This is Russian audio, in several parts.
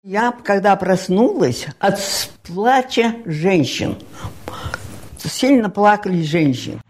Я, когда проснулась от плача женщин, сильно плакали женщины.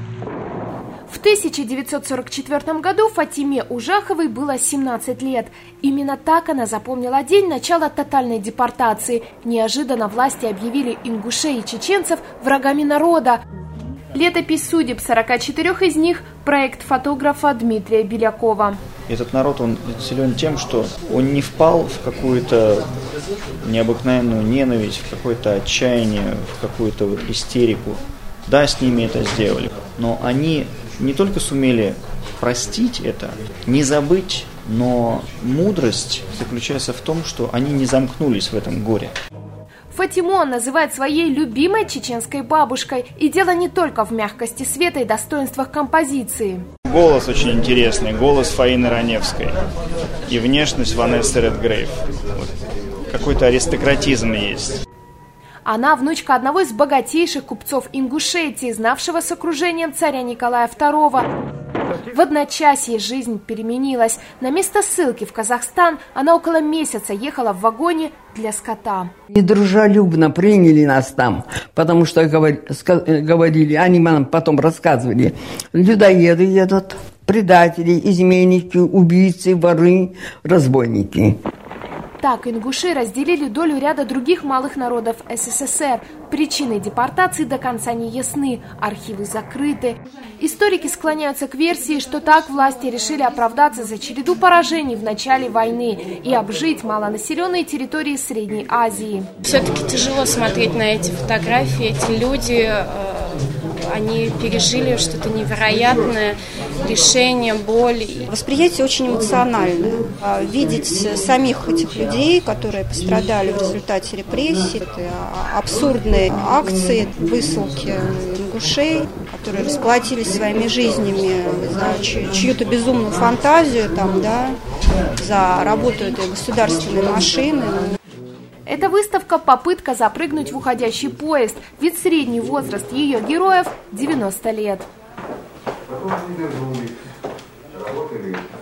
В 1944 году Фатиме Ужаховой было 17 лет. Именно так она запомнила день начала тотальной депортации. Неожиданно власти объявили ингушей и чеченцев врагами народа. Летопись судеб 44 из них – проект фотографа Дмитрия Белякова. Этот народ, он силен тем, что он не впал в какую-то необыкновенную ненависть, в какое-то отчаяние, в какую-то вот истерику. Да, с ними это сделали, но они не только сумели простить это, не забыть, но мудрость заключается в том, что они не замкнулись в этом горе. Фатиму он называет своей любимой чеченской бабушкой. И дело не только в мягкости света и достоинствах композиции. Голос очень интересный, голос Фаины Раневской и внешность Ванессы Редгрейв. Вот. Какой-то аристократизм есть. Она внучка одного из богатейших купцов Ингушетии, знавшего с окружением царя Николая II. В одночасье жизнь переменилась. На место ссылки в Казахстан она около месяца ехала в вагоне для скота. Недружелюбно приняли нас там, потому что говорили, они нам потом рассказывали, людоеды едут, предатели, изменники, убийцы, воры, разбойники. Так ингуши разделили долю ряда других малых народов СССР. Причины депортации до конца не ясны, архивы закрыты. Историки склоняются к версии, что так власти решили оправдаться за череду поражений в начале войны и обжить малонаселенные территории Средней Азии. Все-таки тяжело смотреть на эти фотографии. Эти люди, они пережили что-то невероятное, лишение, боль. Восприятие очень эмоциональное. Видеть самих этих людей, которые пострадали в результате репрессий, абсурдные акции, высылки ингушей, которые расплатились своими жизнями за чью-то безумную фантазию, там, да, за работу этой государственной машины. Эта выставка – попытка запрыгнуть в уходящий поезд, ведь средний возраст ее героев – 90 лет.